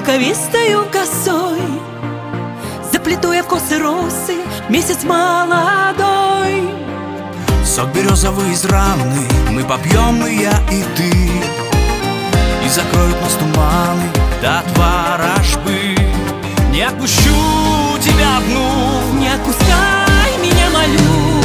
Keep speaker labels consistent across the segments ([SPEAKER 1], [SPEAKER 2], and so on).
[SPEAKER 1] шелковистою косой заплету я в косы росы месяц молодой.
[SPEAKER 2] Сок березовый из раны мы попьем, и я, и ты, и закроют нас туманы до ворожбы. Не отпущу тебя одну,
[SPEAKER 1] не отпускай меня, молю.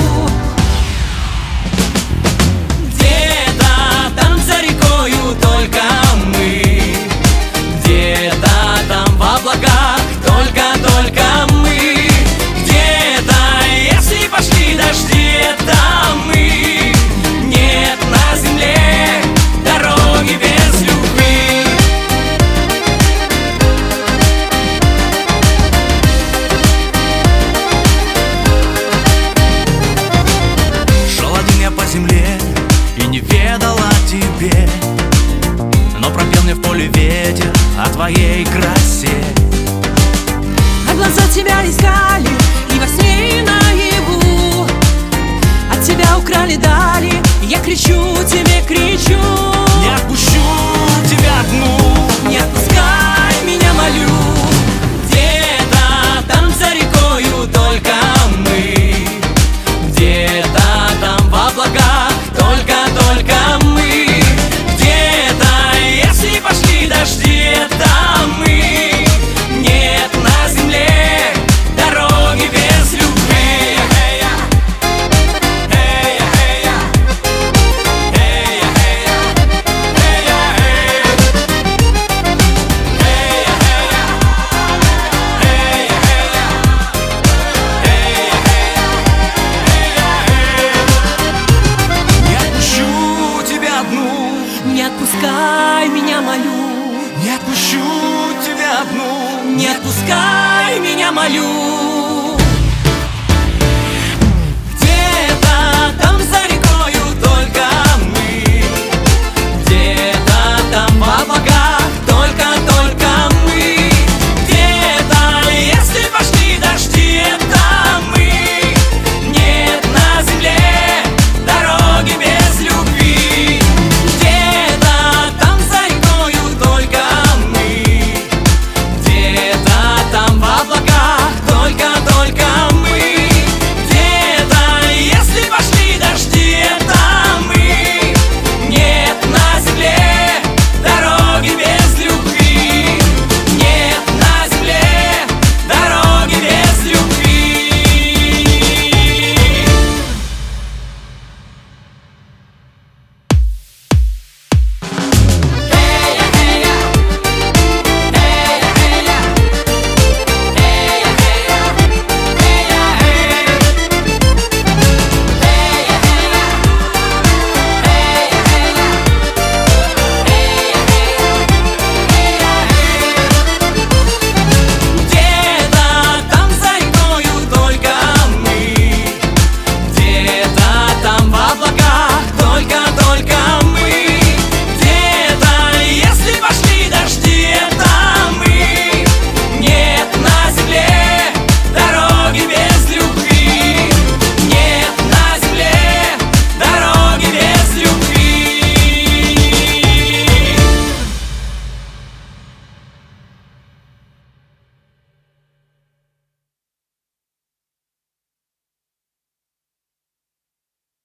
[SPEAKER 2] Где-то там за рекою только мы, где-то там в облаках только мы, где-то, если пошли дожди, это мы. Нет на земле дороги без любви. Шел один я по земле и не ведал о тебе, но пропел мне в поле ветер о твоей красе.
[SPEAKER 1] А глаза тебя искали и во сне, и наяву. От тебя украли дали, я кричу тебе, кричу.
[SPEAKER 2] Не отпущу тебя одну,
[SPEAKER 1] не отпускай меня, молю.